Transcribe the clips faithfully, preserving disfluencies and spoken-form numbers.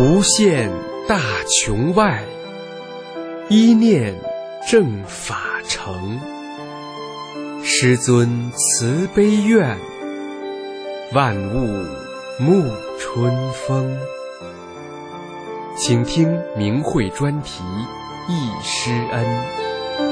无限大穹外，一念正法成。师尊慈悲愿，万物沐春风。请听明慧专题忆师恩。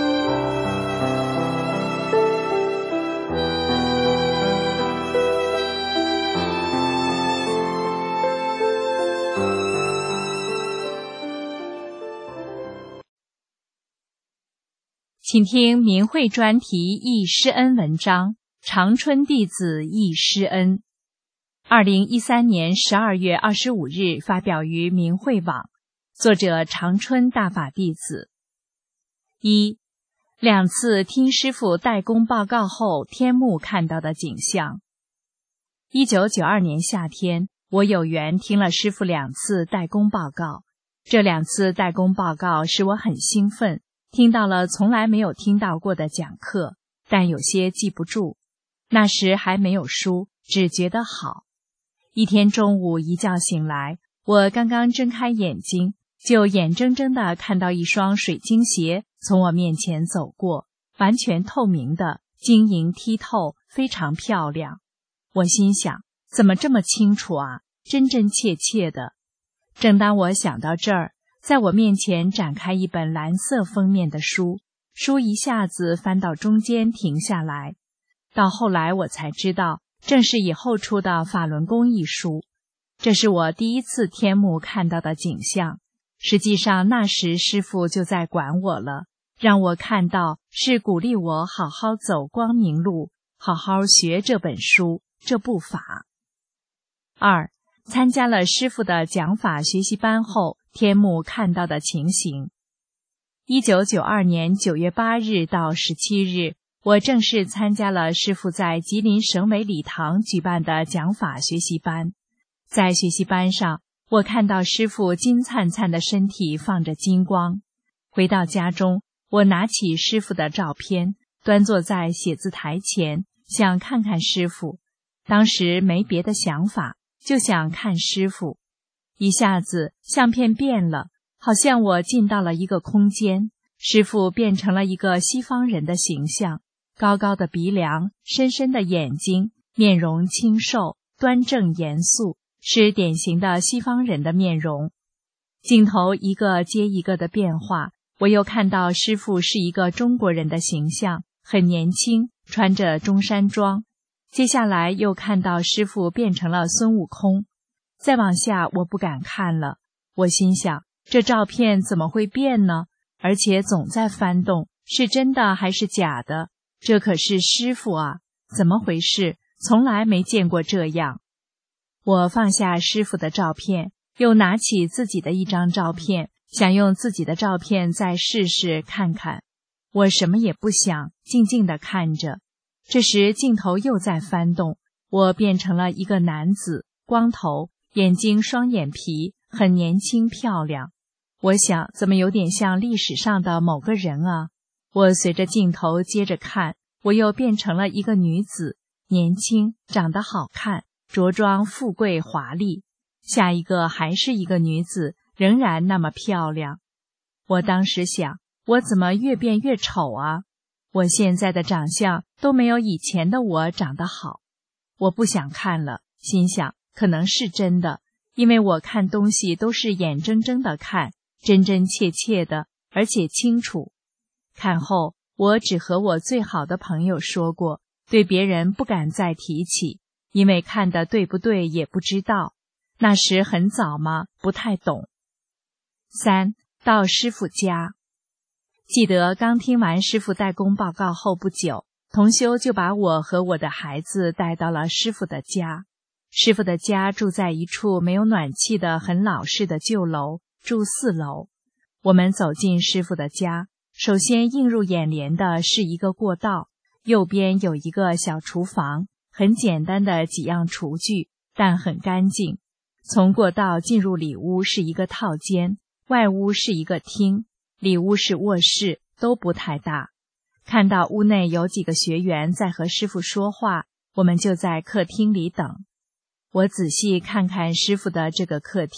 请听明慧专题忆师恩文章，长春弟子忆师恩。二零一三年十二月二十五日发表于明慧网，作者长春大法弟子。一、两次听师父代工报告后天幕看到的景象。一九九二年夏天，我有缘听了师父两次代工报告，这两次代工报告使我很兴奋，听到了从来没有听到过的讲课，但有些记不住。那时还没有书，只觉得好。一天中午一觉醒来，我刚刚睁开眼睛，就眼睁睁地看到一双水晶鞋从我面前走过，完全透明的，晶莹剔透，非常漂亮。我心想，怎么这么清楚啊，真真切切的。正当我想到这儿，在我面前展开一本蓝色封面的书，书一下子翻到中间停下来。到后来我才知道，正是以后出的《法轮功》一书。这是我第一次天幕看到的景象。实际上那时师父就在管我了，让我看到是鼓励我好好走光明路，好好学这本书，这部法。二、参加了师父的讲法学习班后，天幕看到的情形。一九九二年九月八日到十七日，我正式参加了师父在吉林省委礼堂举办的讲法学习班。在学习班上，我看到师父金灿灿的身体放着金光。回到家中，我拿起师父的照片，端坐在写字台前，想看看师父。当时没别的想法，就想看师父。一下子相片变了，好像我进到了一个空间，师父变成了一个西方人的形象，高高的鼻梁，深深的眼睛，面容清瘦，端正严肃，是典型的西方人的面容。镜头一个接一个的变化，我又看到师父是一个中国人的形象，很年轻，穿着中山装。接下来又看到师父变成了孙悟空。再往下我不敢看了，我心想，这照片怎么会变呢？而且总在翻动，是真的还是假的？这可是师父啊，怎么回事？从来没见过这样。我放下师父的照片，又拿起自己的一张照片，想用自己的照片再试试看看。我什么也不想，静静地看着。这时镜头又在翻动，我变成了一个男子，光头，眼睛双眼皮，很年轻漂亮。我想，怎么有点像历史上的某个人啊？我随着镜头接着看，我又变成了一个女子，年轻，长得好看，着装富贵华丽。下一个还是一个女子，仍然那么漂亮。我当时想，我怎么越变越丑啊？我现在的长相都没有以前的我长得好。我不想看了，心想，可能是真的，因为我看东西都是眼睁睁地看，真真切切的，而且清楚。看后，我只和我最好的朋友说过，对别人不敢再提起，因为看得对不对也不知道。那时很早嘛，不太懂。三、到师父家。记得刚听完师父代工报告后不久，同修就把我和我的孩子带到了师父的家。师父的家住在一处没有暖气的很老式的旧楼，住四楼。我们走进师父的家，首先映入眼帘的是一个过道，右边有一个小厨房，很简单的几样厨具，但很干净。从过道进入里屋是一个套间，外屋是一个厅，里屋是卧室，都不太大。看到屋内有几个学员在和师父说话，我们就在客厅里等。我仔细看看师父的这个客厅，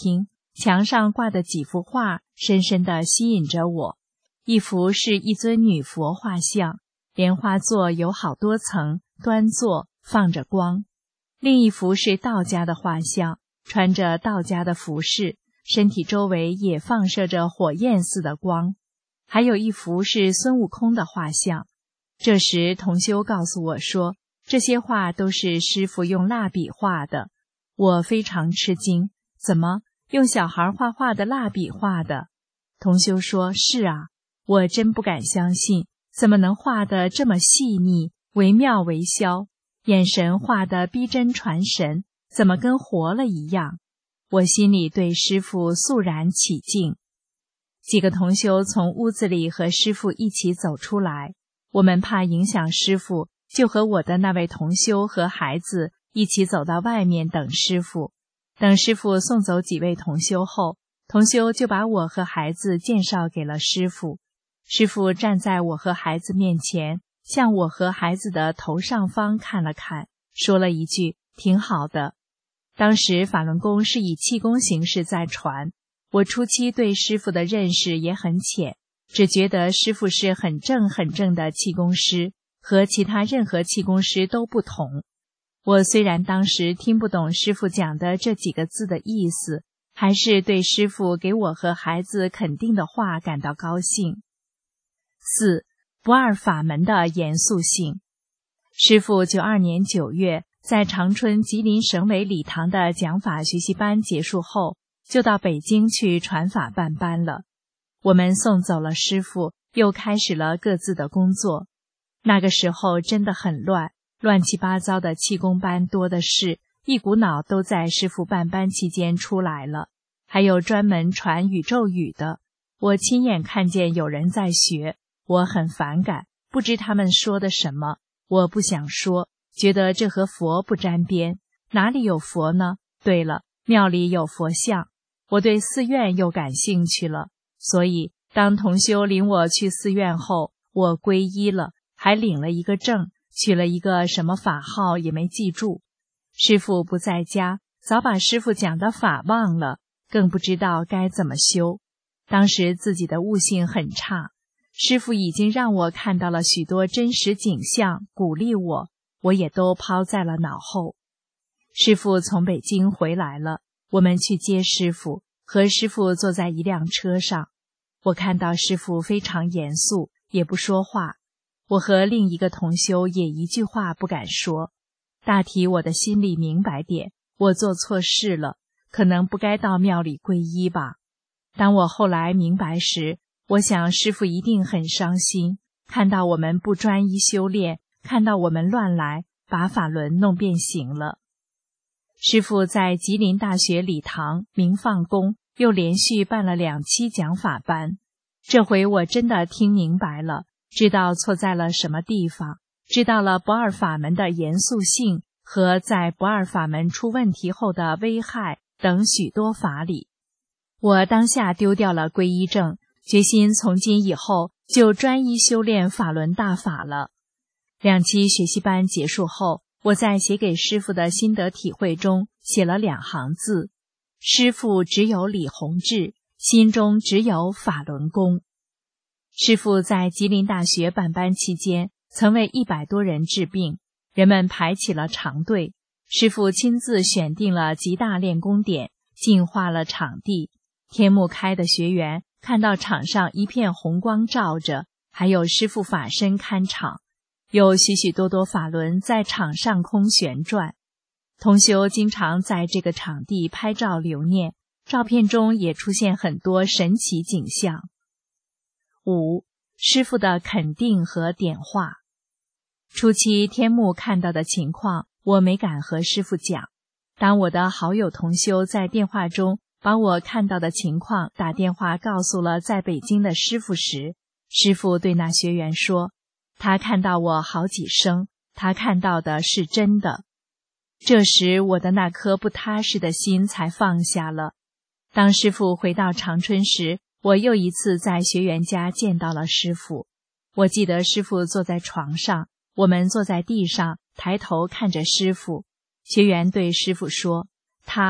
墙上挂的几幅画深深地吸引着我。一幅是一尊女佛画像，莲花座有好多层，端坐，放着光。另一幅是道家的画像，穿着道家的服饰，身体周围也放射着火焰似的光。还有一幅是孙悟空的画像。这时同修告诉我说，这些画都是师父用蜡笔画的。我非常吃惊，怎么用小孩画画的蜡笔画的？同修说，是啊，我真不敢相信，怎么能画得这么细腻，惟妙惟肖，眼神画得逼真传神，怎么跟活了一样？我心里对师父肃然起敬。几个同修从屋子里和师父一起走出来，我们怕影响师父，就和我的那位同修和孩子一起走到外面等师父。等师父送走几位同修后，同修就把我和孩子介绍给了师父。师父站在我和孩子面前，向我和孩子的头上方看了看，说了一句，挺好的。当时法轮功是以气功形式在传，我初期对师父的认识也很浅，只觉得师父是很正很正的气功师，和其他任何气功师都不同。我虽然当时听不懂师父讲的这几个字的意思，还是对师父给我和孩子肯定的话感到高兴。四、不二法门的严肃性。师父九二年九月在长春吉林省委礼堂的讲法学习班结束后，就到北京去传法办班了。我们送走了师父，又开始了各自的工作。那个时候真的很乱，乱七八糟的气功班多的是，一股脑都在师父办班期间出来了。还有专门传宇宙语的，我亲眼看见有人在学，我很反感，不知他们说的什么，我不想说，觉得这和佛不沾边。哪里有佛呢？对了，庙里有佛像。我对寺院又感兴趣了，所以当同修领我去寺院后，我皈依了，还领了一个证，取了一个什么法号也没记住。师父不在家，早把师父讲的法忘了，更不知道该怎么修。当时自己的悟性很差，师父已经让我看到了许多真实景象，鼓励我，我也都抛在了脑后。师父从北京回来了，我们去接师父，和师父坐在一辆车上。我看到师父非常严肃，也不说话。我和另一个同修也一句话不敢说。大体我的心里明白点，我做错事了，可能不该到庙里皈依吧。当我后来明白时，我想师父一定很伤心，看到我们不专一修炼，看到我们乱来，把法轮弄变形了。师父在吉林大学礼堂明放宫又连续办了两期讲法班，这回我真的听明白了，知道错在了什么地方，知道了不二法门的严肃性和在不二法门出问题后的危害等许多法理。我当下丢掉了皈依证，决心从今以后就专一修炼法轮大法了。两期学习班结束后，我在写给师父的心得体会中写了两行字：师父只有李洪志，心中只有法轮功。师父在吉林大学办班期间，曾为一百多人治病，人们排起了长队。师父亲自选定了极大练功点，净化了场地。天目开的学员看到场上一片红光照着，还有师父法身看场，有许许多多法轮在场上空旋转。同修经常在这个场地拍照留念，照片中也出现很多神奇景象。五、师父的肯定和点化。初期天目看到的情况，我没敢和师父讲。当我的好友同修在电话中把我看到的情况打电话告诉了在北京的师父时，师父对那学员说，他看到我好几声，他看到的是真的。这时我的那颗不踏实的心才放下了。当师父回到长春时，我又一次在学员家见到了师父。我记得师父坐在床上，我们坐在地上，抬头看着师父。学员对师父说，他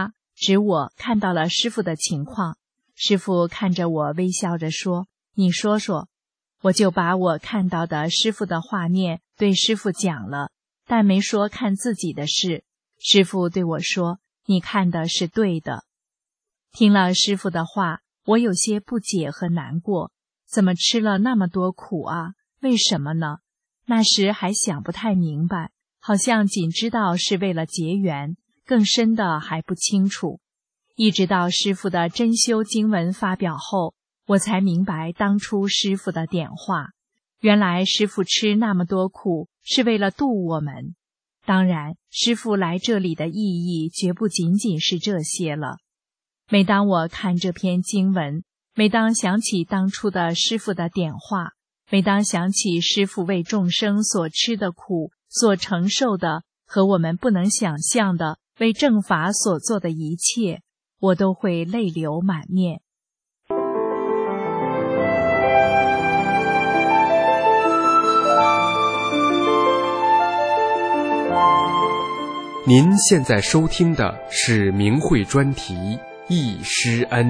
指我看到了师父的情况。师父看着我微笑着说：“你说说。”我就把我看到的师父的画面对师父讲了，但没说看自己的事。师父对我说：“你看的是对的。”听了师父的话，我有些不解和难过。怎么吃了那么多苦啊？为什么呢？那时还想不太明白，好像仅知道是为了结缘，更深的还不清楚。一直到师父的真修经文发表后，我才明白当初师父的点化。原来师父吃那么多苦是为了度我们。当然，师父来这里的意义绝不仅仅是这些了。每当我看这篇经文，每当想起当初的师父的点化，每当想起师父为众生所吃的苦，所承受的和我们不能想象的为正法所做的一切，我都会泪流满面。 您现在收听的是明慧专题《忆师恩》。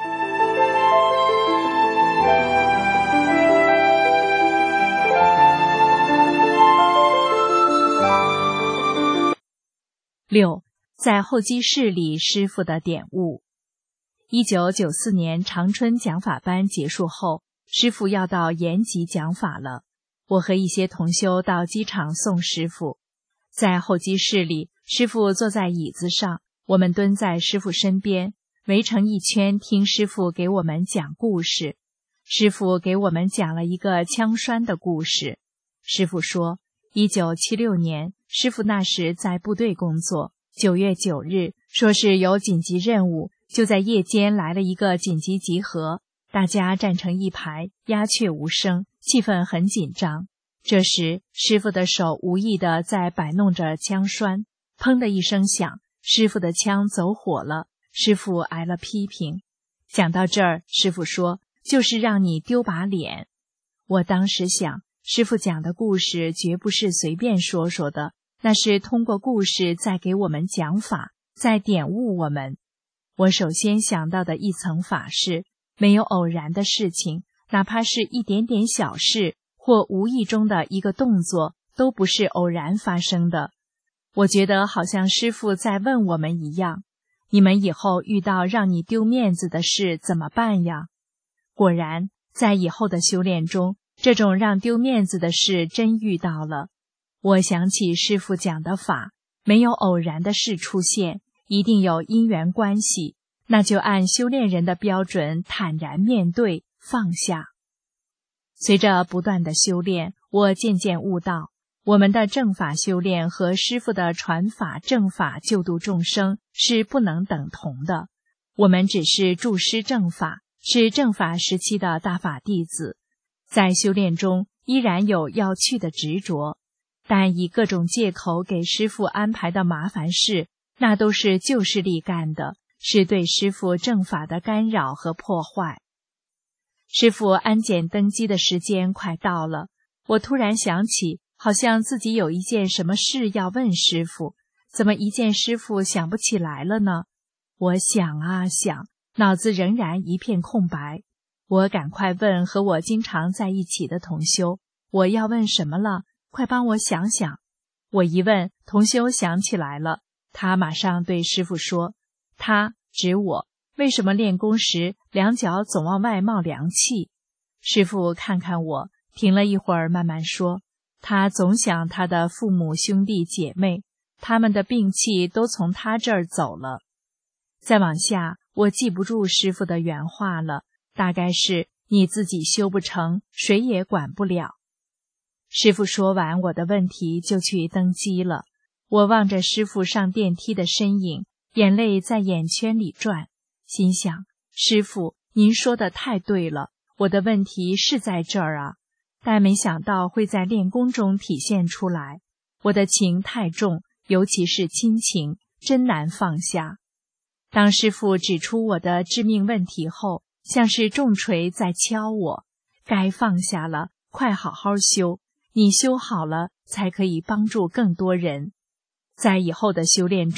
六，在候机室里师父的点悟。一九九四年长春讲法班结束后，师父要到延吉讲法了。我和一些同修到机场送师父。在候机室里，师父坐在椅子上，我们蹲在师父身边，围成一圈听师父给我们讲故事。师父给我们讲了一个枪栓的故事。师父说，一九七六年，师父那时在部队工作，九月九日，说是有紧急任务，就在夜间来了一个紧急集合，大家站成一排，鸦雀无声，气氛很紧张。这时，师父的手无意地在摆弄着枪栓，砰的一声响，师父的枪走火了，师父挨了批评。讲到这儿，师父说，就是让你丢把脸。我当时想，师父讲的故事绝不是随便说说的，那是通过故事在给我们讲法，在点悟我们。我首先想到的一层法是，没有偶然的事情，哪怕是一点点小事，或无意中的一个动作，都不是偶然发生的。我觉得好像师父在问我们一样，你们以后遇到让你丢面子的事怎么办呀？果然，在以后的修炼中，这种让丢面子的事真遇到了。我想起师父讲的法，没有偶然的事出现，一定有因缘关系，那就按修炼人的标准坦然面对，放下。随着不断的修炼，我渐渐悟到，我们的正法修炼和师父的传法正法救度众生是不能等同的。我们只是助师正法，是正法时期的大法弟子，在修炼中依然有要去的执着，但以各种借口给师父安排的麻烦事，那都是旧势力干的，是对师父正法的干扰和破坏。师父安检登机的时间快到了，我突然想起，好像自己有一件什么事要问师父，怎么一见师父想不起来了呢？我想啊想，脑子仍然一片空白。我赶快问和我经常在一起的同修，我要问什么了？快帮我想想。我一问，同修想起来了，他马上对师父说，他指我，为什么练功时两脚总往外冒凉气？师父看看我，停了一会儿慢慢说，他总想他的父母兄弟姐妹，他们的病气都从他这儿走了。再往下，我记不住师父的原话了，大概是你自己修不成，谁也管不了。师父说完我的问题就去登机了。我望着师父上电梯的身影，眼泪在眼圈里转，心想，师父，您说的太对了，我的问题是在这儿啊，但没想到会在练功中体现出来。我的情太重，尤其是亲情，真难放下。当师父指出我的致命问题后，像是重锤在敲我，该放下了，快好好修，你修好了，才可以帮助更多人。在以后的修炼中，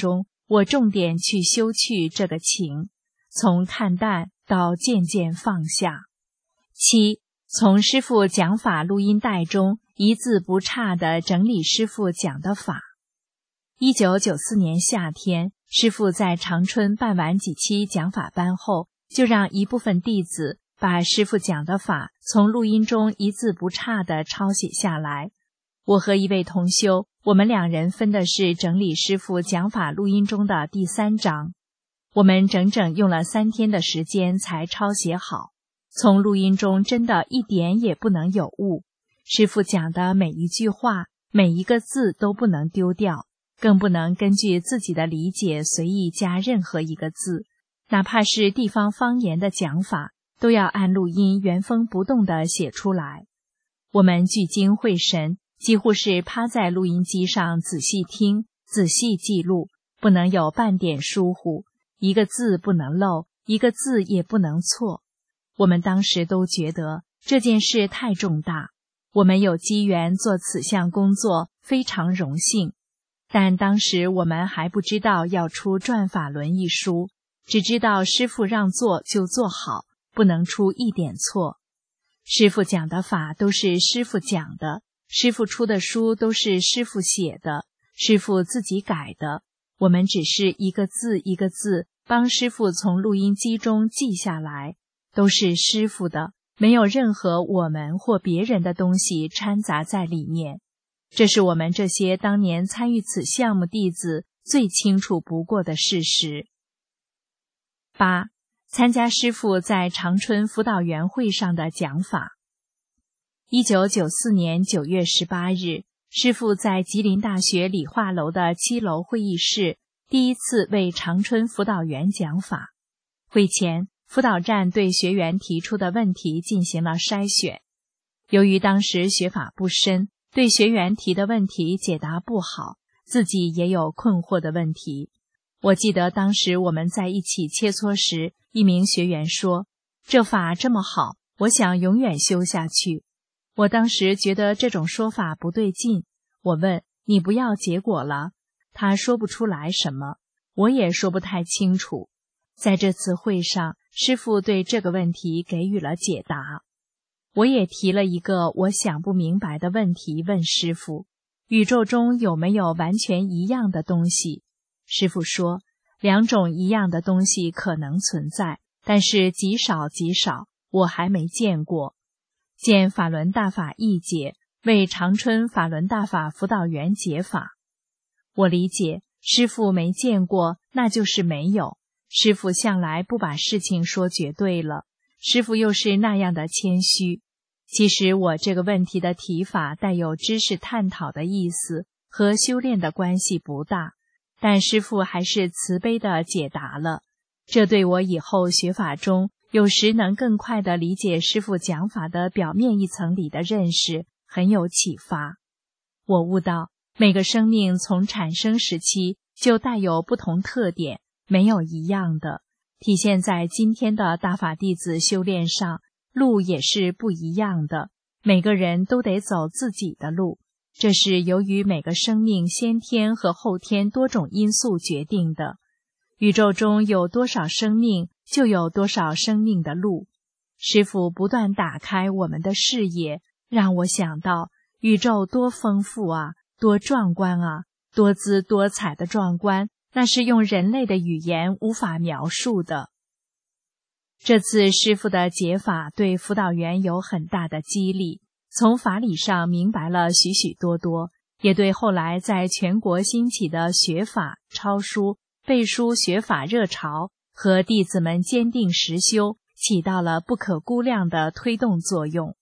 我重点去修去这个情，从看淡到渐渐放下。七，从师父讲法录音带中一字不差地整理师父讲的法。一九九四年夏天，师父在长春办完几期讲法班后，就让一部分弟子把师父讲的法从录音中一字不差地抄写下来。我和一位同修，我们两人分的是整理师父讲法录音中的第三章。我们整整用了三天的时间才抄写好。从录音中真的一点也不能有误，师父讲的每一句话，每一个字都不能丢掉，更不能根据自己的理解随意加任何一个字，哪怕是地方方言的讲法，都要按录音原封不动地写出来。我们聚精会神，几乎是趴在录音机上仔细听，仔细记录，不能有半点疏忽，一个字不能漏，一个字也不能错。我们当时都觉得这件事太重大，我们有机缘做此项工作，非常荣幸。但当时我们还不知道要出《转法轮》一书，只知道师父让做就做好，不能出一点错。师父讲的法都是师父讲的，师父出的书都是师父写的，师父自己改的，我们只是一个字一个字帮师父从录音机中记下来，都是师父的，没有任何我们或别人的东西掺杂在里面。这是我们这些当年参与此项目弟子最清楚不过的事实。八，参加师父在长春辅导员会上的讲法。一九九四年九月十八日，师父在吉林大学理化楼的七楼会议室第一次为长春辅导员讲法。会前，辅导站对学员提出的问题进行了筛选。由于当时学法不深，对学员提的问题解答不好，自己也有困惑的问题。我记得当时我们在一起切磋时，一名学员说：“这法这么好，我想永远修下去。”我当时觉得这种说法不对劲，我问：“你不要结果了？”他说不出来什么，我也说不太清楚。在这次会上，师父对这个问题给予了解答。我也提了一个我想不明白的问题问师父：宇宙中有没有完全一样的东西？师父说，两种一样的东西可能存在，但是极少极少，我还没见过。见法轮大法译解，为长春法轮大法辅导员解法。我理解，师父没见过，那就是没有。师父向来不把事情说绝对了，师父又是那样的谦虚。其实我这个问题的提法带有知识探讨的意思，和修炼的关系不大，但师父还是慈悲地解答了。这对我以后学法中有时能更快地理解师父讲法的表面一层里的认识很有启发。我悟到，每个生命从产生时期就带有不同特点，没有一样的，体现在今天的大法弟子修炼上，路也是不一样的，每个人都得走自己的路，这是由于每个生命先天和后天多种因素决定的。宇宙中有多少生命，就有多少生命的路。师父不断打开我们的视野，让我想到宇宙多丰富啊，多壮观啊，多姿多彩的壮观，那是用人类的语言无法描述的。这次师父的解法对辅导员有很大的激励，从法理上明白了许许多多，也对后来在全国兴起的学法、抄书、背书学法热潮和弟子们坚定实修起到了不可估量的推动作用。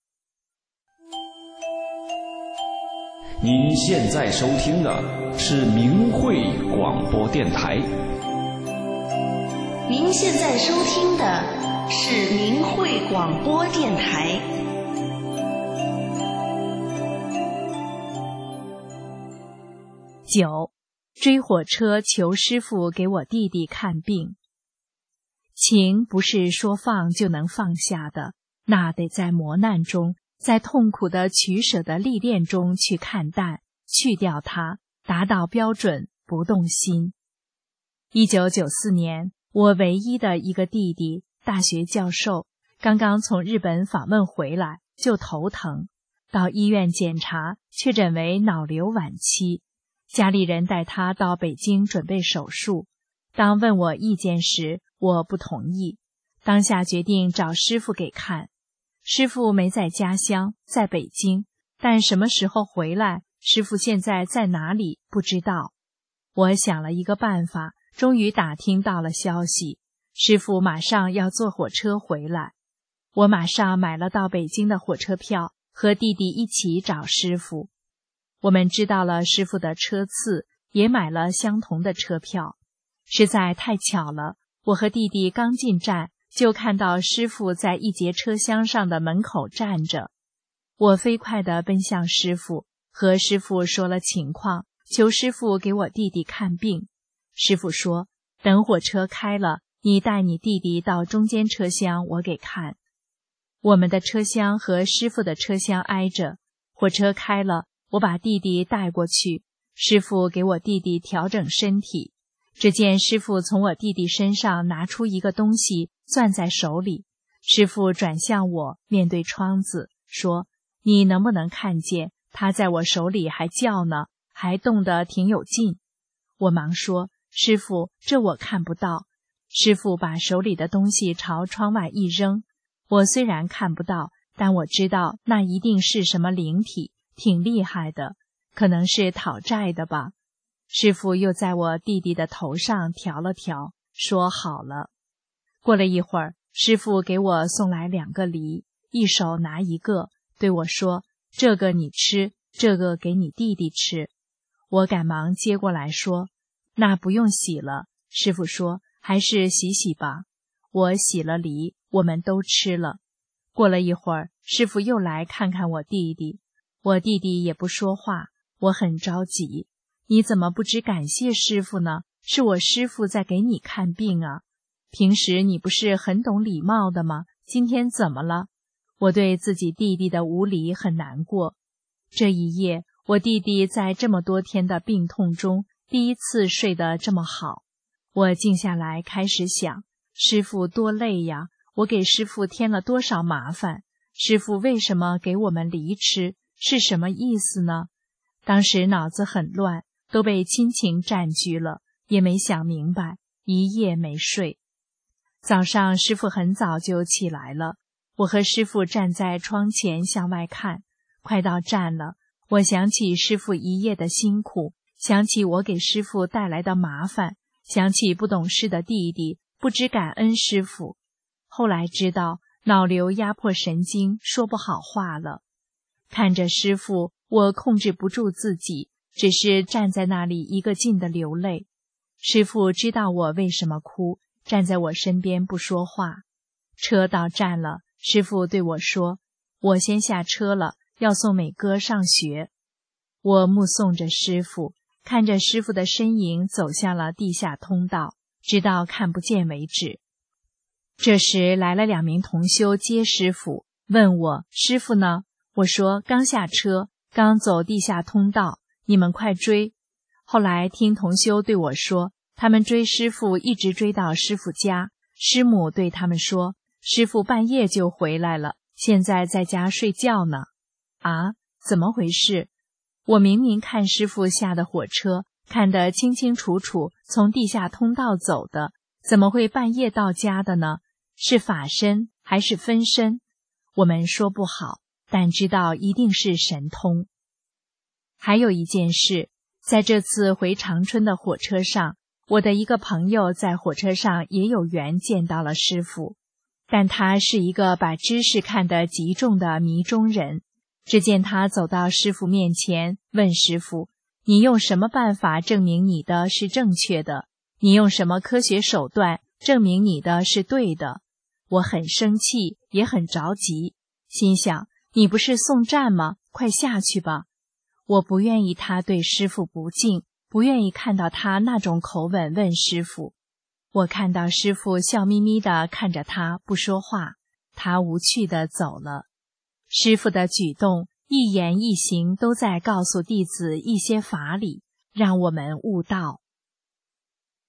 您现在收听的是明慧广播电台。 您现在收听的是明慧广播电台。 九，追火车求师父给我弟弟看病。情不是说放就能放下的，那得在磨难中，在痛苦的取舍的历练中去看淡，去掉它，达到标准，不动心。 一九九四年，我唯一的一个弟弟，大学教授，刚刚从日本访问回来，就头疼，到医院检查，确诊为脑瘤晚期。家里人带他到北京准备手术。当问我意见时，我不同意，当下决定找师傅给看。师傅没在家乡，在北京，但什么时候回来，师傅现在在哪里，不知道。我想了一个办法，终于打听到了消息，师傅马上要坐火车回来。我马上买了到北京的火车票，和弟弟一起找师傅。我们知道了师傅的车次，也买了相同的车票。实在太巧了，我和弟弟刚进站，就看到师傅在一节车厢上的门口站着。我飞快地奔向师傅，和师傅说了情况，求师傅给我弟弟看病。师傅说，等火车开了，你带你弟弟到中间车厢，我给看。我们的车厢和师傅的车厢挨着，火车开了，我把弟弟带过去，师傅给我弟弟调整身体。只见师傅从我弟弟身上拿出一个东西，攥在手里。师傅转向我，面对窗子，说，你能不能看见，他在我手里还叫呢，还动得挺有劲。我忙说，师傅，这我看不到。师傅把手里的东西朝窗外一扔。我虽然看不到，但我知道那一定是什么灵体，挺厉害的，可能是讨债的吧。师傅又在我弟弟的头上调了调，说好了。过了一会儿，师傅给我送来两个梨，一手拿一个，对我说，这个你吃，这个给你弟弟吃。我赶忙接过来说，那不用洗了。师傅说，还是洗洗吧。我洗了梨，我们都吃了。过了一会儿，师傅又来看看我弟弟，我弟弟也不说话，我很着急。你怎么不知感谢师傅呢？是我师傅在给你看病啊。平时你不是很懂礼貌的吗？今天怎么了？我对自己弟弟的无礼很难过。这一夜，我弟弟在这么多天的病痛中，第一次睡得这么好。我静下来开始想，师傅多累呀，我给师傅添了多少麻烦，师傅为什么给我们梨吃，是什么意思呢？当时脑子很乱，都被亲情占据了，也没想明白，一夜没睡。早上师傅很早就起来了，我和师傅站在窗前向外看，快到站了，我想起师傅一夜的辛苦，想起我给师傅带来的麻烦，想起不懂事的弟弟，不知感恩师傅。后来知道脑瘤压迫神经，说不好话了。看着师傅，我控制不住自己，只是站在那里一个劲的流泪。师傅知道我为什么哭，站在我身边不说话。车到站了，师傅对我说，我先下车了，要送美哥上学。我目送着师傅，看着师傅的身影走向了地下通道，直到看不见为止。这时来了两名同修接师傅，问我师傅呢？我说刚下车，刚走地下通道，你们快追。后来听同修对我说，他们追师傅一直追到师傅家，师母对他们说，师傅半夜就回来了，现在在家睡觉呢。啊，怎么回事？我明明看师傅下的火车，看得清清楚楚，从地下通道走的，怎么会半夜到家的呢？是法身还是分身？我们说不好，但知道一定是神通。还有一件事，在这次回长春的火车上，我的一个朋友在火车上也有缘见到了师父，但他是一个把知识看得极重的迷中人。只见他走到师父面前，问师父：“你用什么办法证明你的是正确的？你用什么科学手段证明你的是对的？”我很生气，也很着急，心想：你不是送站吗？快下去吧！我不愿意他对师父不敬，不愿意看到他那种口吻问师父。我看到师父笑眯眯地看着他，不说话，他无趣地走了。师父的举动，一言一行都在告诉弟子一些法理，让我们悟道。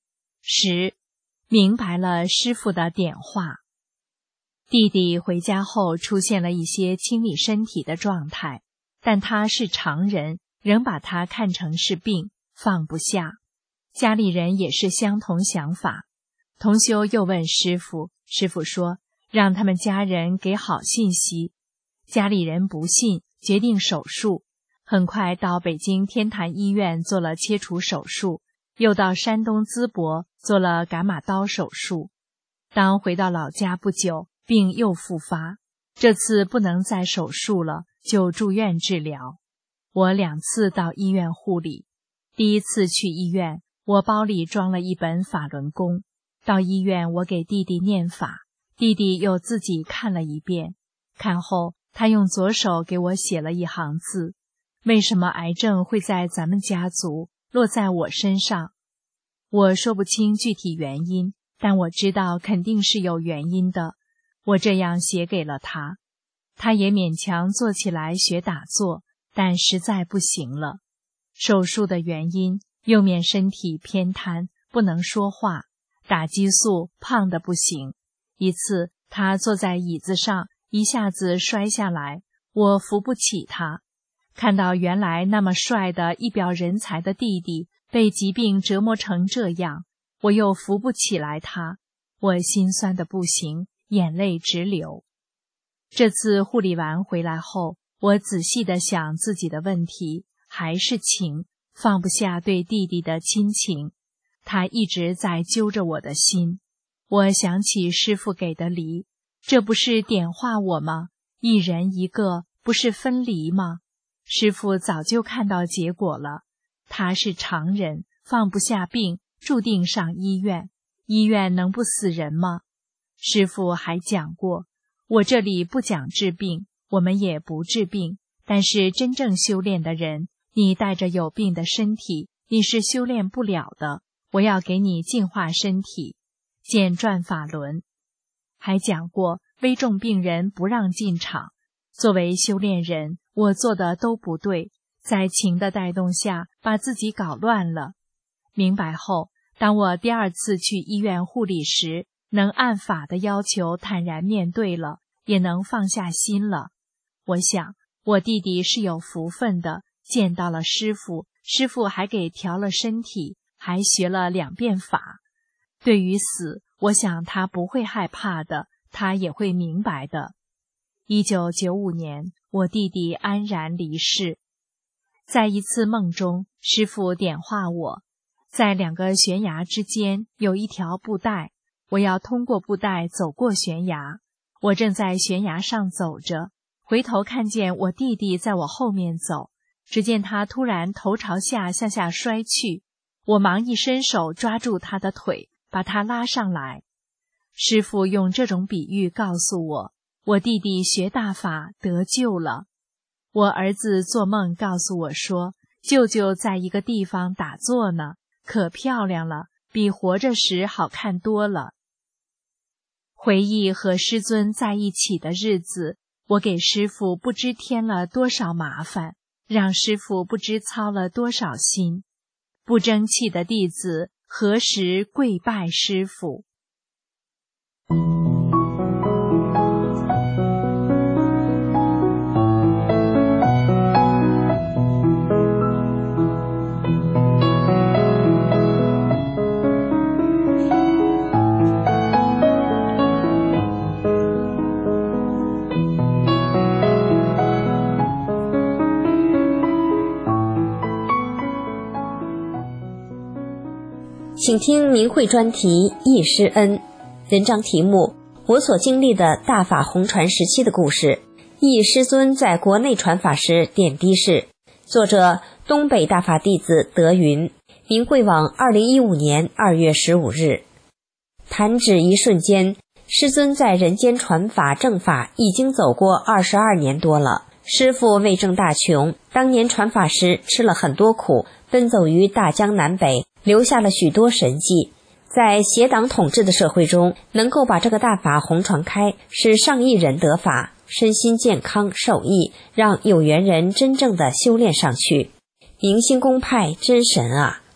十，明白了师父的点化。弟弟回家后出现了一些清理身体的状态，但他是常人，仍把他看成是病，放不下。家里人也是相同想法。同修又问师父，师父说让他们家人给好信息。家里人不信，决定手术。很快到北京天坛医院做了切除手术，又到山东淄博做了伽马刀手术。当回到老家不久，病又复发，这次不能再手术了，就住院治疗。我两次到医院护理。第一次去医院，我包里装了一本法轮功。到医院，我给弟弟念法，弟弟又自己看了一遍。看后，他用左手给我写了一行字：为什么癌症会在咱们家族，落在我身上？我说不清具体原因，但我知道肯定是有原因的。我这样写给了他，他也勉强做起来学打坐，但实在不行了。手术的原因，右面身体偏瘫，不能说话，打激素胖得不行。一次他坐在椅子上，一下子摔下来，我扶不起他。看到原来那么帅的一表人才的弟弟被疾病折磨成这样，我又扶不起来他，我心酸得不行，眼泪直流。这次护理完回来后，我仔细地想自己的问题，还是情，放不下对弟弟的亲情，他一直在揪着我的心。我想起师父给的梨，这不是点化我吗？一人一个，不是分离吗？师父早就看到结果了，他是常人，放不下病，注定上医院。医院能不死人吗？师父还讲过，我这里不讲治病，我们也不治病，但是真正修炼的人，你带着有病的身体，你是修炼不了的，我要给你净化身体，见转法轮。还讲过，危重病人不让进场。作为修炼人，我做的都不对，在情的带动下，把自己搞乱了。明白后，当我第二次去医院护理时，能按法的要求坦然面对了，也能放下心了。我想，我弟弟是有福分的，见到了师父，师父还给调了身体，还学了两遍法。对于死，我想他不会害怕的，他也会明白的。一九九五年，我弟弟安然离世。在一次梦中，师父点化我，在两个悬崖之间有一条布带，我要通过布带走过悬崖。我正在悬崖上走着，回头看见我弟弟在我后面走，只见他突然头朝下向下摔去，我忙一伸手抓住他的腿，把他拉上来。师父用这种比喻告诉我，我弟弟学大法得救了。我儿子做梦告诉我说，舅舅在一个地方打坐呢，可漂亮了，比活着时好看多了。回忆和师尊在一起的日子，我给师父不知添了多少麻烦，让师父不知操了多少心。不争气的弟子何时跪拜师父？ 请听明慧专题忆师恩，文章题目：我所经历的大法红传时期的故事，忆师尊在国内传法时点滴事。作者：东北大法弟子德云，明慧网二零一五年二月十五日。弹指一瞬间，师尊在人间传法正法已经走过二十二年多了。师父为证大穷，当年传法时吃了很多苦，奔走于大江南北，留下了许多神迹。在邪党统治的社会中，能够把这个大法红传开，使上亿人得法，身心健康受益，让有缘人真正的修炼上去。明星公派真神啊！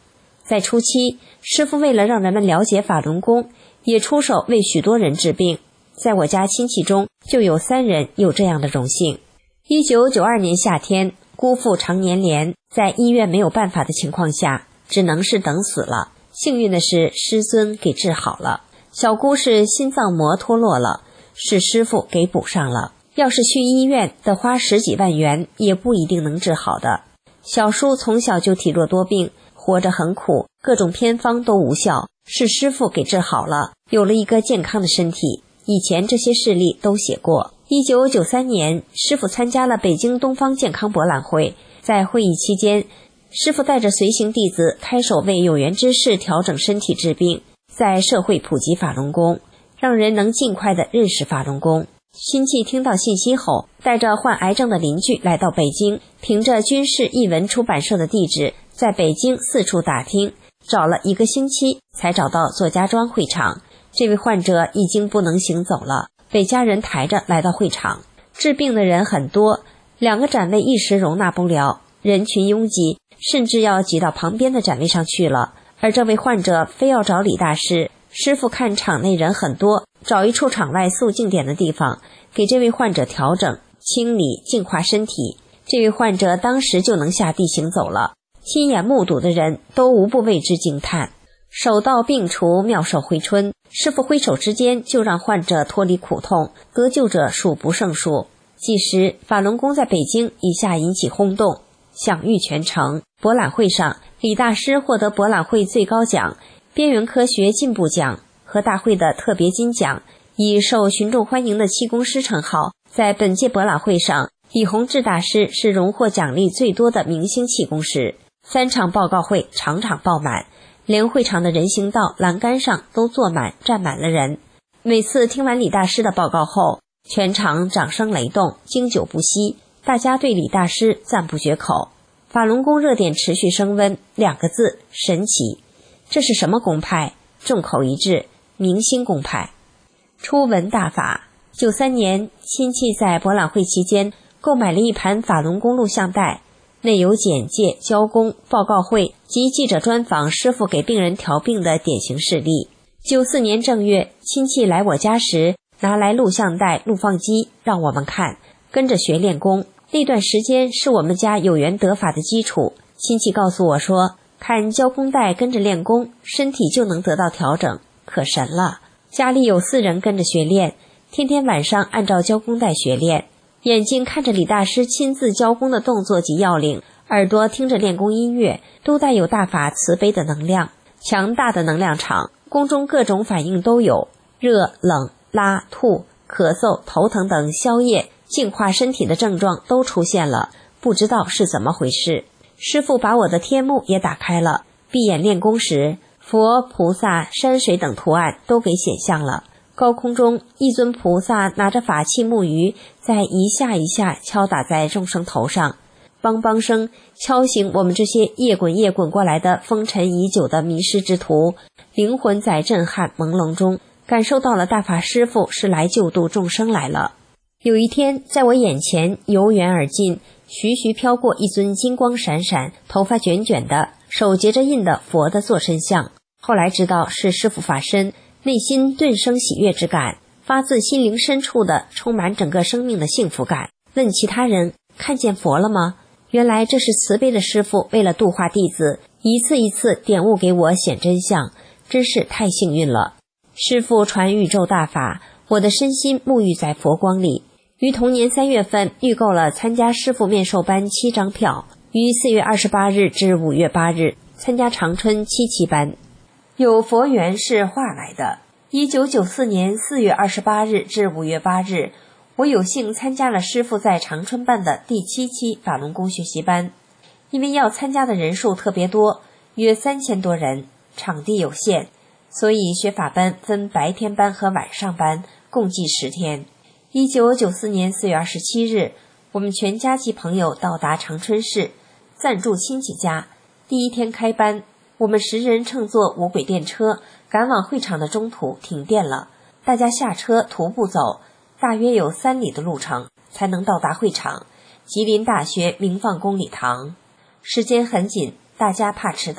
在初期，师父为了让人们了解法轮功，也出手为许多人治病。在我家亲戚中就有三人有这样的荣幸。一九九二年夏天，姑父常年连在医院没有办法的情况下，只能是等死了。幸运的是，师尊给治好了。小姑是心脏膜脱落了，是师父给补上了。要是去医院得花十几万元，也不一定能治好的。小叔从小就体弱多病，活着很苦，各种偏方都无效，是师父给治好了，有了一个健康的身体。以前这些事例都写过。一九九三年，师父参加了北京东方健康博览会，在会议期间，师父带着随行弟子开手为有缘之士调整身体治病，在社会普及法轮功，让人能尽快地认识法轮功。亲戚听到信息后，带着患癌症的邻居来到北京，凭着军事译文出版社的地址，在北京四处打听，找了一个星期才找到左家庄会场。这位患者已经不能行走了，被家人抬着来到会场。治病的人很多，两个展位一时容纳不了，人群拥挤，甚至要挤到旁边的展位上去了。而这位患者非要找李大师，师父看场内人很多，找一处场外肃静点的地方，给这位患者调整、清理、净化身体。这位患者当时就能下地行走了，亲眼目睹的人都无不为之惊叹。手到病除，妙手回春，师父挥手之间就让患者脱离苦痛，得救者数不胜数。即时法轮功在北京一下引起轰动，享誉全城。博览会上，李大师获得博览会最高奖边缘科学进步奖和大会的特别金奖，以受群众欢迎的气功师称号。在本届博览会上，李洪志大师是荣获奖励最多的明星气功师。三场报告会场场爆满，连会场的人行道栏杆上都坐满站满了人。每次听完李大师的报告后，全场掌声雷动，经久不息，大家对李大师赞不绝口。法轮功热点持续升温，两个字：神奇。这是什么功派？众口一致，明星功派。初闻大法。九三年，亲戚在博览会期间购买了一盘法轮功录像带，内有简介、教功、报告会及记者专访师父给病人调病的典型事例。九四年正月，亲戚来我家时，拿来录像带、录放机让我们看，跟着学练功。那段时间是我们家有缘得法的基础。亲戚告诉我说，看教功带跟着练功，身体就能得到调整，可神了。家里有四人跟着学练，天天晚上按照教功带学练，眼睛看着李大师亲自教功的动作及要领，耳朵听着练功音乐，都带有大法慈悲的能量，强大的能量场，宫中各种反应都有，热、冷、拉、吐、咳嗽、头疼等消液、净化身体的症状都出现了，不知道是怎么回事。师父把我的天目也打开了，闭眼练功时，佛、菩萨、山水等图案都给显像了。高空中，一尊菩萨拿着法器木鱼，在一下一下敲打在众生头上，梆梆声敲醒我们这些夜滚夜滚过来的风尘已久的迷失之徒，灵魂在震撼朦胧中感受到了大法师父是来救度众生来了。有一天，在我眼前由远而近，徐徐飘过一尊金光闪闪、头发卷卷的、手结着印的佛的坐身像。后来知道是师父法身，内心顿生喜悦之感，发自心灵深处的充满整个生命的幸福感。问其他人，看见佛了吗？原来这是慈悲的师父为了度化弟子，一次一次点悟给我显真相，真是太幸运了。师父传宇宙大法，我的身心沐浴在佛光里。于同年三月份预购了参加师父面授班七张票，于四月二十八日至五月八日参加长春七期班。有佛缘是化来的。一九九四年四月二十八日至五月八日，我有幸参加了师父在长春办的第七期法轮功学习班。因为要参加的人数特别多，约三千多人，场地有限，所以学法班分白天班和晚上班，共计十天。一九九四年四月二十七日，我们全家及朋友到达长春市，暂住亲戚家。第一天开班，我们十人乘坐无轨电车赶往会场的中途停电了，大家下车徒步走，大约有三里的路程才能到达会场，吉林大学明放宫礼堂。时间很紧，大家怕迟到，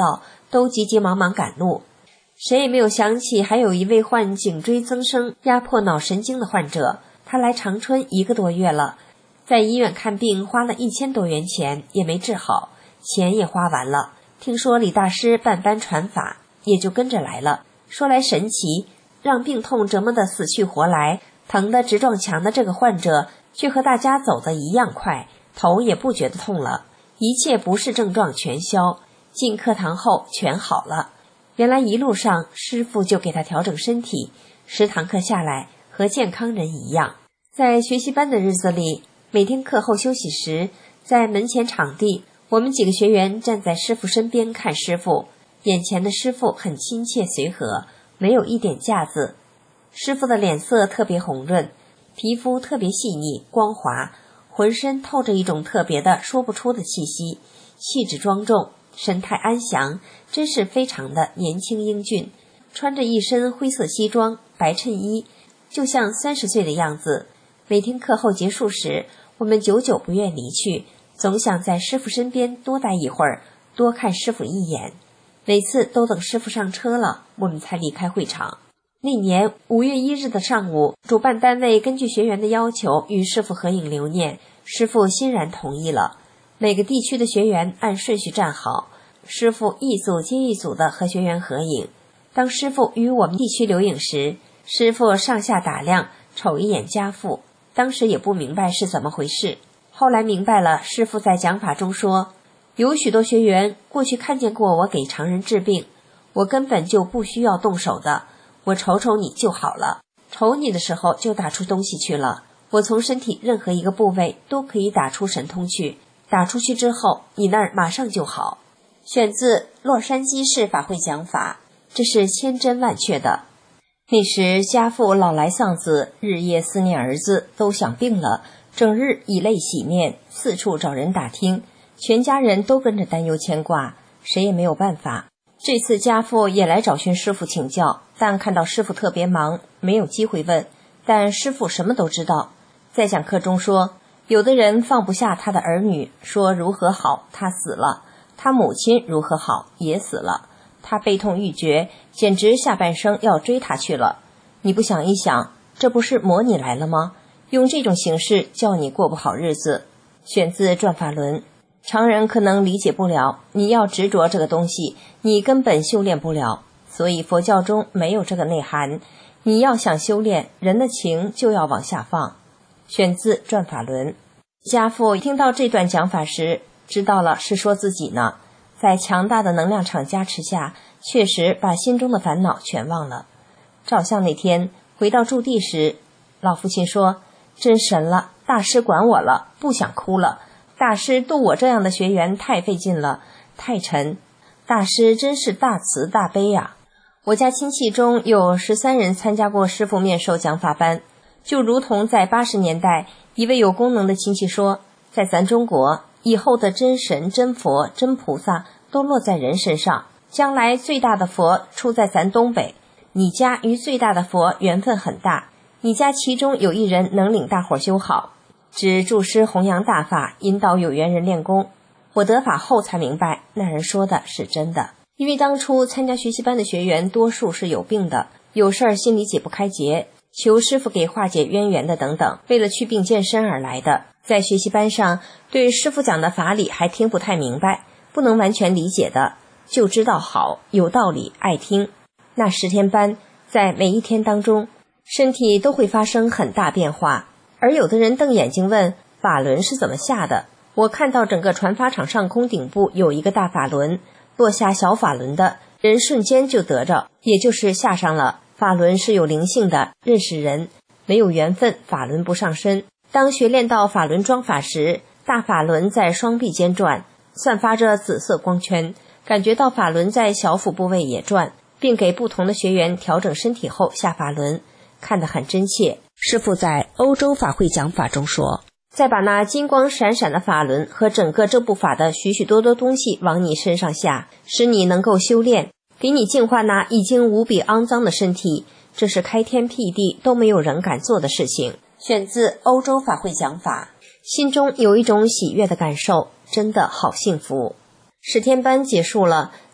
都急急忙忙赶路。谁也没有想起还有一位患颈椎增生、压迫脑神经的患者，他来长春一个多月了，在医院看病花了一千多元钱也没治好，钱也花完了。听说李大师办班传法，也就跟着来了。说来神奇，让病痛折磨得死去活来，疼得直撞墙的这个患者，却和大家走得一样快，头也不觉得痛了，一切不适症状全消，进课堂后全好了。原来一路上师父就给他调整身体，十堂课下来和健康人一样。在学习班的日子里，每天课后休息时，在门前场地，我们几个学员站在师父身边看师父，眼前的师父很亲切随和，没有一点架子。师父的脸色特别红润，皮肤特别细腻光滑，浑身透着一种特别的说不出的气息，气质庄重，神态安详，真是非常的年轻英俊。穿着一身灰色西装白衬衣，就像三十岁的样子。每天课后结束时，我们久久不愿离去，总想在师父身边多待一会儿，多看师父一眼。每次都等师父上车了，我们才离开会场。那年五月一日的上午，主办单位根据学员的要求与师父合影留念，师父欣然同意了。每个地区的学员按顺序站好，师父一组接一组的和学员合影。当师父与我们地区留影时，师父上下打量，瞅一眼家父，当时也不明白是怎么回事。后来明白了，师父在讲法中说，有许多学员过去看见过我给常人治病，我根本就不需要动手的，我瞅瞅你就好了，瞅你的时候就打出东西去了，我从身体任何一个部位都可以打出神通去，打出去之后你那儿马上就好。选自洛杉矶市法会讲法，这是千真万确的。那时家父老来丧子，日夜思念儿子，都想病了，整日以泪洗面，四处找人打听，全家人都跟着担忧牵挂，谁也没有办法。这次家父也来找寻师父请教，但看到师父特别忙，没有机会问，但师父什么都知道。在讲课中说，有的人放不下他的儿女，说如何好，他死了；他母亲如何好，也死了。他悲痛欲绝，简直下半生要追他去了。你不想一想，这不是模拟来了吗？用这种形式叫你过不好日子。选自《转法轮》。常人可能理解不了，你要执着这个东西，你根本修炼不了，所以佛教中没有这个内涵。你要想修炼，人的情就要往下放。选自《转法轮》。家父听到这段讲法时，知道了是说自己呢，在强大的能量场加持下，确实把心中的烦恼全忘了。照相那天回到驻地时，老父亲说，真神了，大师管我了，不想哭了。大师度我这样的学员太费劲了，太沉。大师真是大慈大悲呀、啊！我家亲戚中有十三人参加过师父面授讲法班，就如同在八十年代，一位有功能的亲戚说，在咱中国，以后的真神、真佛、真菩萨都落在人身上，将来最大的佛出在咱东北，你家与最大的佛缘分很大，你家其中有一人能领大伙修好。指助师弘扬大法，引导有缘人练功。我得法后才明白，那人说的是真的。因为当初参加学习班的学员多数是有病的，有事儿心里解不开结，求师父给化解渊源的等等，为了祛病健身而来的。在学习班上，对师父讲的法理还听不太明白，不能完全理解的，就知道好，有道理，爱听。那十天班，在每一天当中，身体都会发生很大变化。而有的人瞪眼睛问，法轮是怎么下的？我看到整个传法场上空顶部有一个大法轮，落下小法轮的人瞬间就得着，也就是下上了。法轮是有灵性的，认识人，没有缘分，法轮不上身。当学练到法轮装法时，大法轮在双臂间转，散发着紫色光圈，感觉到法轮在小腹部位也转，并给不同的学员调整身体后下法轮，看得很真切。师父在欧洲法会讲法中说，再把那金光闪闪的法轮和整个这部法的许许多多东西往你身上下，使你能够修炼，给你净化那已经无比肮脏的身体，这是开天辟地都没有人敢做的事情。选自欧洲法会讲法，心中有一种喜悦的感受，真的好幸福。十天班结束了，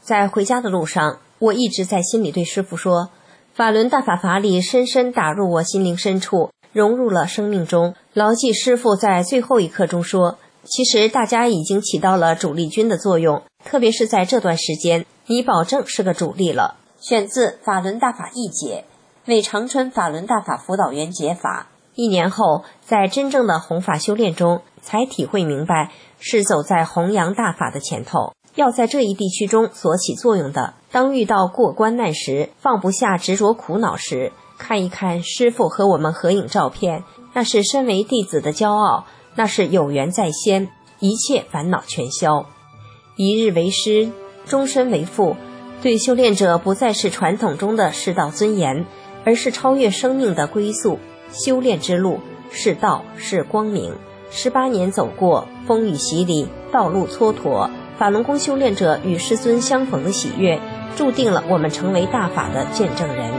在回家的路上，我一直在心里对师父说，法轮大法法理深深打入我心灵深处，融入了生命中。牢记师父在最后一课中说，其实大家已经起到了主力军的作用，特别是在这段时间，你保证是个主力了。选自《法轮大法译解》，为长春法轮大法辅导员解法。一年后，在真正的弘法修炼中，才体会明白是走在弘扬大法的前头，要在这一地区中所起作用的。当遇到过关难时，放不下执着苦恼时，看一看师父和我们合影照片，那是身为弟子的骄傲，那是有缘在先，一切烦恼全消。一日为师，终身为父，对修炼者不再是传统中的世道尊严，而是超越生命的归宿。修炼之路是道，是光明。十八年走过，风雨洗礼，道路蹉跎，法轮功修炼者与师尊相逢的喜悦，注定了我们成为大法的见证人。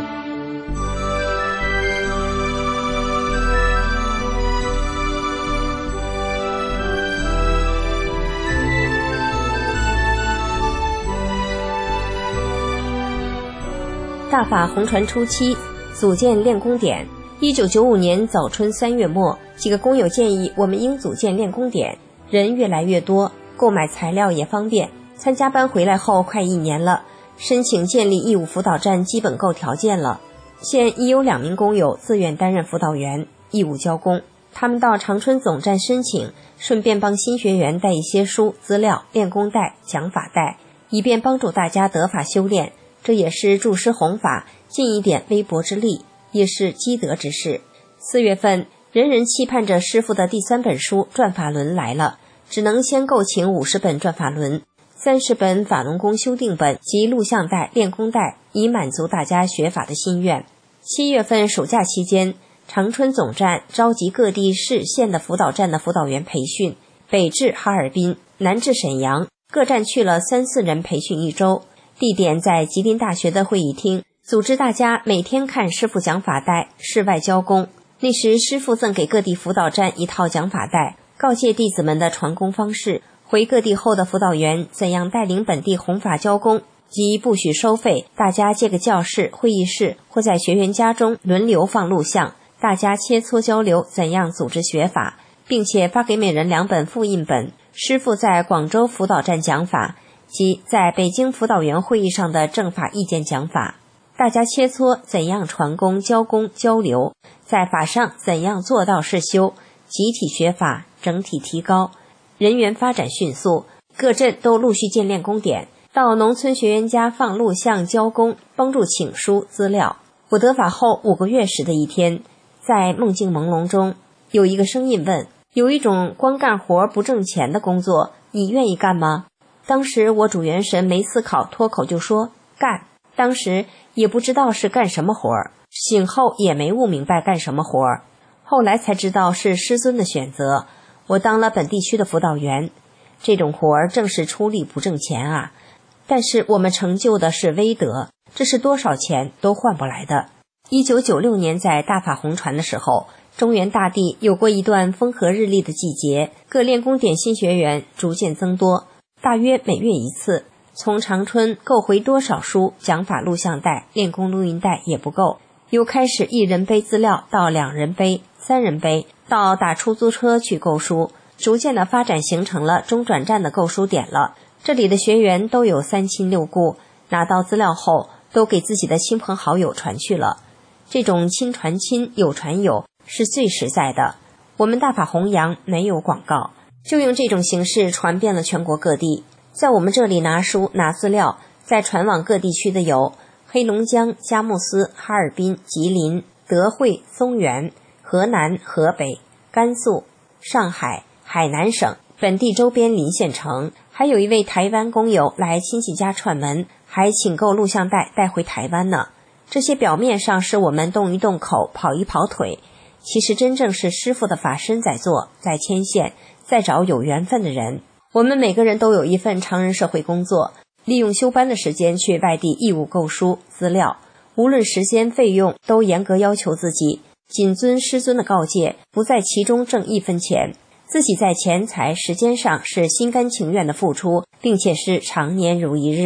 大法弘传初期，组建练功点。一九九五年早春三月末，几个工友建议我们应组建练功点，人越来越多，购买材料也方便。参加班回来后快一年了，申请建立义务辅导站基本够条件了。现已有两名工友自愿担任辅导员，义务交工。他们到长春总站申请，顺便帮新学员带一些书、资料、练功带、讲法带，以便帮助大家得法修炼。这也是助师弘法尽一点微薄之力，也是积德之事。四月份，人人期盼着师父的第三本书《转法轮》来了，只能先购请五十本《转法轮》，三十本法轮功修订本及录像带、练功带，以满足大家学法的心愿。七月份暑假期间，长春总站召集各地市县的辅导站的辅导员培训，北至哈尔滨，南至沈阳，各站去了三四人培训一周。地点在吉林大学的会议厅，组织大家每天看师父讲法带，室外交功。那时师父赠给各地辅导站一套讲法带，告诫弟子们的传功方式，回各地后的辅导员怎样带领本地弘法交功，即不许收费，大家借个教室、会议室或在学员家中轮流放录像，大家切磋交流怎样组织学法，并且发给每人两本复印本。师父在广州辅导站讲法，即在北京辅导员会议上的正法意见讲法，大家切磋怎样传功、交功、交流，在法上怎样做到是修，集体学法，整体提高，人员发展迅速。各镇都陆续建练功点，到农村学员家放录像、交功，帮助请书资料。我得法后五个月时的一天，在梦境朦胧中，有一个声音问：有一种光干活不挣钱的工作，你愿意干吗？当时我主元神没思考，脱口就说干。当时也不知道是干什么活儿，醒后也没悟明白干什么活儿，后来才知道是师尊的选择。我当了本地区的辅导员，这种活儿正是出力不挣钱啊，但是我们成就的是威德，这是多少钱都换不来的。一九九六年在大法弘传的时候，中原大地有过一段风和日丽的季节，各练功点新学员逐渐增多，大约每月一次。从长春购回多少书、讲法录像带、练功录音带也不够，由开始一人背资料到两人背、三人背，到打出租车去购书，逐渐的发展形成了中转站的购书点了。这里的学员都有三亲六故，拿到资料后都给自己的亲朋好友传去了。这种亲传亲、友传友是最实在的。我们大法弘扬没有广告，就用这种形式传遍了全国各地。在我们这里拿书拿资料，再传往各地区的有黑龙江、佳木斯、哈尔滨、吉林、德惠、松原、河南、河北、甘肃、上海、海南省本地周边邻县城。还有一位台湾工友来亲戚家串门，还请购录像带带回台湾呢。这些表面上是我们动一动口、跑一跑腿，其实真正是师父的法身在做，在牵线，在找有缘分的人。我们每个人都有一份常人社会工作，利用休班的时间去外地义务购书资料，无论时间费用都严格要求自己，谨遵师尊的告诫，不在其中挣一分钱。自己在钱财时间上是心甘情愿的付出，并且是常年如一日，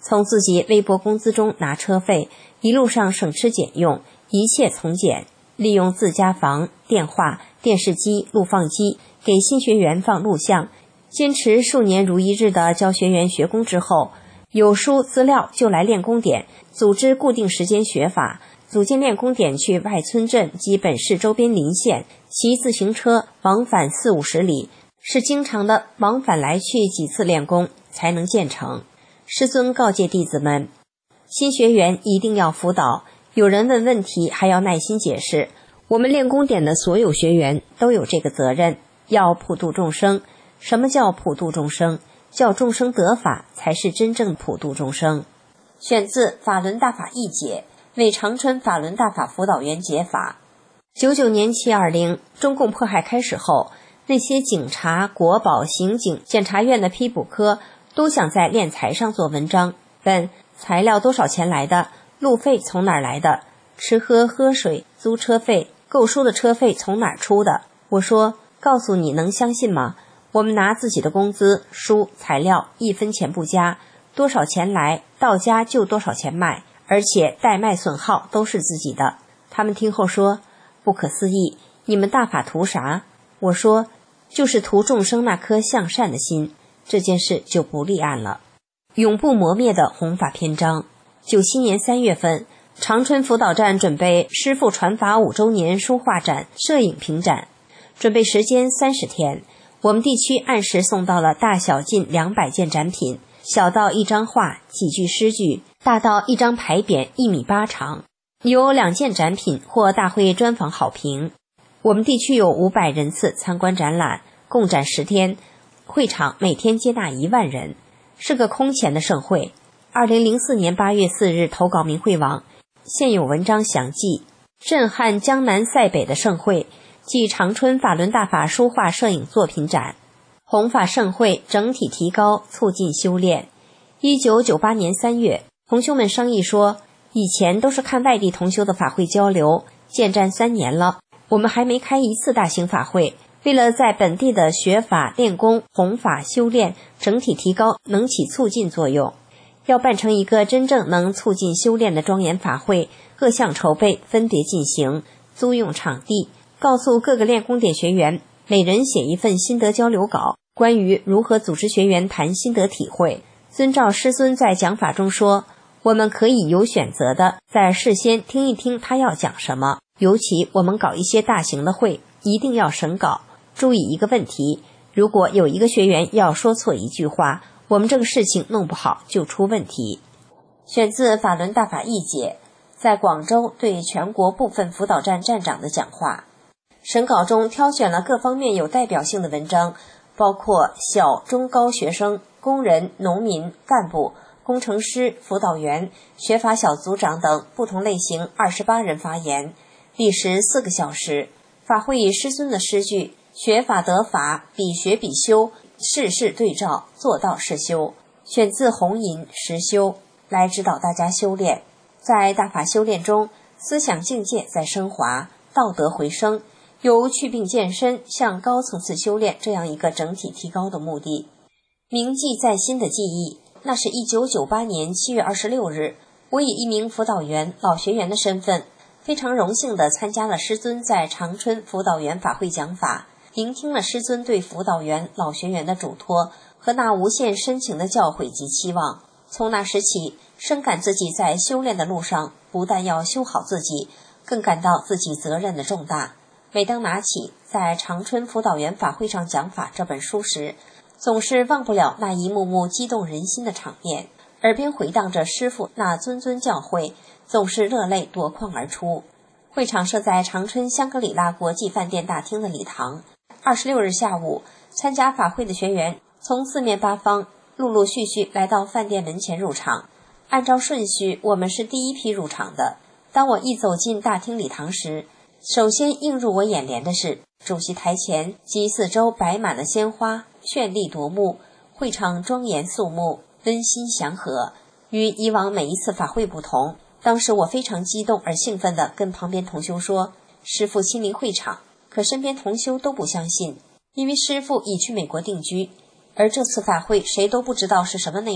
从自己微薄工资中拿车费，一路上省吃俭用，一切从简，利用自家房、电话、电视机、录放机给新学员放录像，坚持数年如一日的教学员学功之后，有书资料就来练功点，组织固定时间学法，组建练功点去外村镇及本市周边邻县，骑自行车往返四五十里，是经常的往返来去几次练功才能建成。师尊告诫弟子们，新学员一定要辅导，有人问问题还要耐心解释。我们练功点的所有学员都有这个责任，要普度众生。什么叫普度众生？叫众生得法，才是真正普度众生。选自《法轮大法译解》，为长春法轮大法辅导员解法。九九年七二零，中共迫害开始后，那些警察、国保、刑警、检察院的批捕科都想在敛财上做文章，问材料多少钱来的，路费从哪儿来的，吃喝喝水、租车费、购书的车费从哪儿出的。我说，告诉你能相信吗？我们拿自己的工资、书、材料一分钱不加，多少钱来，到家就多少钱卖，而且代卖损耗都是自己的。他们听后说，不可思议，你们大法图啥？我说，就是图众生那颗向善的心，这件事就不立案了。永不磨灭的弘法篇章。九七年三月份，长春辅导站准备师父传法五周年书画展、摄影评展，准备时间三十天。我们地区按时送到了大小近两百件展品，小到一张画、几句诗句，大到一张牌匾一米八长。有两件展品获大会专访好评。我们地区有五百人次参观展览，共展十天，会场每天接纳一万人，是个空前的盛会。二零零四年八月四日投稿明慧网，现有文章详记。震撼江南塞北的盛会，即长春法轮大法书画摄影作品展。弘法盛会整体提高，促进修炼。一九九八年三月，同修们商议说，以前都是看外地同修的法会交流，建站三年了，我们还没开一次大型法会，为了在本地的学法、练功、弘法、修炼整体提高，能起促进作用，要办成一个真正能促进修炼的庄严法会，各项筹备分别进行，租用场地，告诉各个练功点学员，每人写一份心得交流稿，关于如何组织学员谈心得体会。遵照师尊在讲法中说，我们可以有选择的在事先听一听他要讲什么，尤其我们搞一些大型的会，一定要审稿。注意一个问题，如果有一个学员要说错一句话，我们这个事情弄不好就出问题。选自法轮大法译解，在广州对全国部分辅导站站长的讲话。审稿中挑选了各方面有代表性的文章，包括小、中高学生、工人、农民、干部、工程师、辅导员、学法小组长等不同类型二十八人发言，历时四个小时。法会以师尊的诗句学法得法，比学比修，事事对照，做到是修，选自红银实修，来指导大家修炼。在大法修炼中，思想境界在升华，道德回升，由祛病健身向高层次修炼这样一个整体提高的目的。铭记在心的记忆，那是一九九八年七月二十六日，我以一名辅导员、老学员的身份，非常荣幸地参加了师尊在长春辅导员法会讲法，聆听了师尊对辅导员、老学员的嘱托和那无限深情的教诲及期望。从那时起，深感自己在修炼的路上，不但要修好自己，更感到自己责任的重大。每当拿起在长春辅导员法会上讲法这本书时，总是忘不了那一幕幕激动人心的场面，耳边回荡着师父那谆谆教诲，总是热泪夺眶而出。会场设在长春香格里拉国际饭店大厅的礼堂。二十六日下午，参加法会的学员从四面八方陆陆续续来到饭店门前入场。按照顺序，我们是第一批入场的。当我一走进大厅礼堂时，首先映入我眼帘的是主席台前及四周摆满了鲜花，绚丽夺目，会场庄严肃穆，温馨祥和。与以往每一次法会不同，当时我非常激动而兴奋地跟旁边同修说，师父亲临会场。可身边同修都不相信，因为师父已去美国定居，而这次法会谁都不知道是什么内容。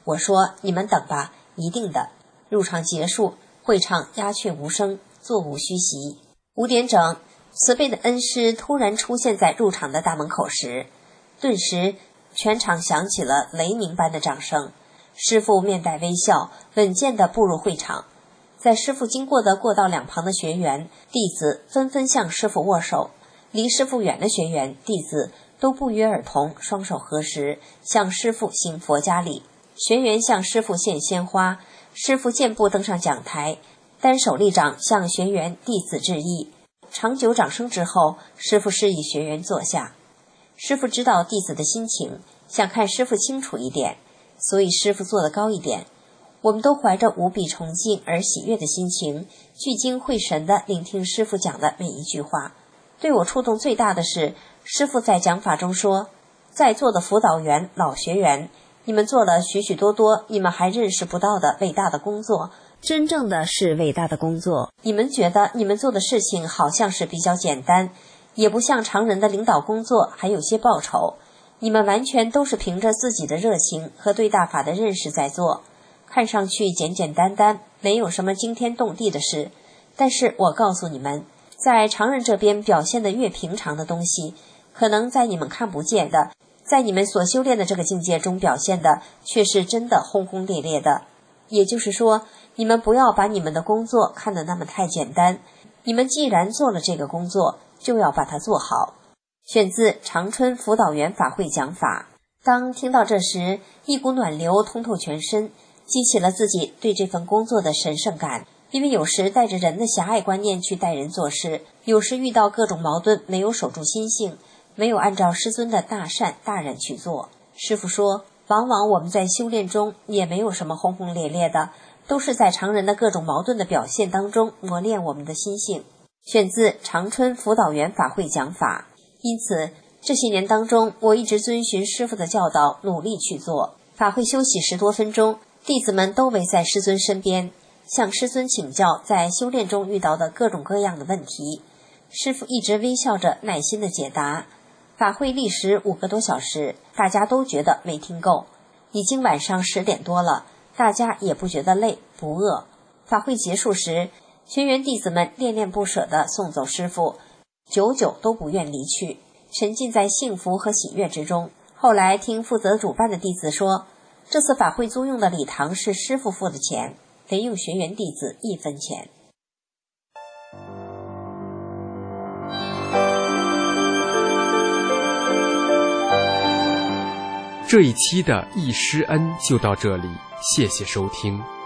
我说你们等吧，一定的。入场结束，会场鸦雀无声，座无虚席。五点整，慈悲的恩师突然出现在入场的大门口时，顿时全场响起了雷鸣般的掌声。师父面带微笑，稳健地步入会场。在师父经过的过道两旁的学员弟子纷纷向师父握手，离师父远的学员弟子都不约而同双手合十，向师父行佛家礼。学员向师父献鲜花，师父健步登上讲台，单手立掌向学员弟子致意。长久掌声之后，师父示意学员坐下。师父知道弟子的心情，想看师父清楚一点，所以师父坐得高一点。我们都怀着无比崇敬而喜悦的心情，聚精会神地聆听师父讲的每一句话。对我触动最大的是，师父在讲法中说，在座的辅导员、老学员，你们做了许许多多你们还认识不到的伟大的工作，真正的是伟大的工作。你们觉得你们做的事情好像是比较简单，也不像常人的领导工作还有些报酬，你们完全都是凭着自己的热情和对大法的认识在做，看上去简简单单，没有什么惊天动地的事。但是我告诉你们，在常人这边表现得越平常的东西，可能在你们看不见的，在你们所修炼的这个境界中表现的却是真的轰轰烈烈的。也就是说，你们不要把你们的工作看得那么太简单，你们既然做了这个工作，就要把它做好。选自长春辅导员法会讲法。当听到这时，一股暖流通透全身，激起了自己对这份工作的神圣感。因为有时带着人的狭隘观念去待人做事，有时遇到各种矛盾，没有守住心性，没有按照师尊的大善大忍去做。师父说，往往我们在修炼中也没有什么轰轰烈烈的，都是在常人的各种矛盾的表现当中磨练我们的心性。选自长春辅导员法会讲法。因此这些年当中，我一直遵循师父的教导，努力去做。法会休息十多分钟，弟子们都围在师尊身边，向师尊请教在修炼中遇到的各种各样的问题。师父一直微笑着耐心的解答。法会历时五个多小时，大家都觉得没听够。已经晚上十点多了，大家也不觉得累不饿。法会结束时，学员弟子们恋恋不舍地送走师父，久久都不愿离去，沉浸在幸福和喜悦之中。后来听负责主办的弟子说，这次法会租用的礼堂是师父付的钱，没用学员弟子一分钱。 这一期的易师恩就到这里，谢谢收听。